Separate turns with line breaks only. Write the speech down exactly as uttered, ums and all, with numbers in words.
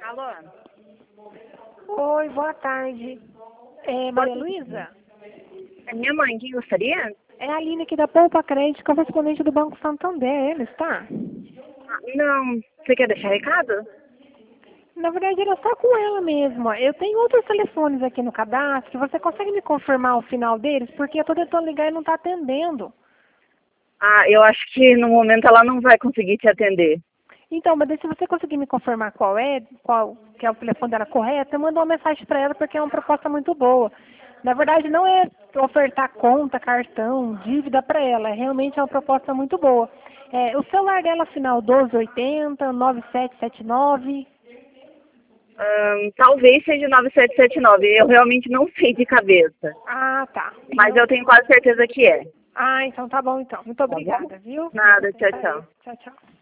Alô?
Oi, boa tarde. É Maria Luísa?
É minha mãe, quem gostaria?
É a Aline aqui da Poupa Crédito, correspondente do Banco Santander, ele está?
Ah, não. Você quer deixar recado?
Na verdade, ela está com ela mesmo. Eu tenho outros telefones aqui no cadastro. Você consegue me confirmar o final deles? Porque eu estou tentando ligar e não está atendendo.
Ah, eu acho que no momento ela não vai conseguir te atender.
Então, mas daí se você conseguir me confirmar qual é, qual que é o telefone dela correto, eu mando uma mensagem para ela porque é uma proposta muito boa. Na verdade, não é ofertar conta, cartão, dívida para ela. É realmente uma proposta muito boa. É, o celular dela, final doze oitenta, nove sete sete nove.
Ahn, talvez seja nove sete sete nove. Eu realmente não sei de cabeça.
Ah, tá.
Mas
Então,
eu tenho quase certeza que é.
ah, então tá bom então. Muito
Tá bom?
obrigada, viu?
Nada, tchau, tchau.
Tchau, tchau.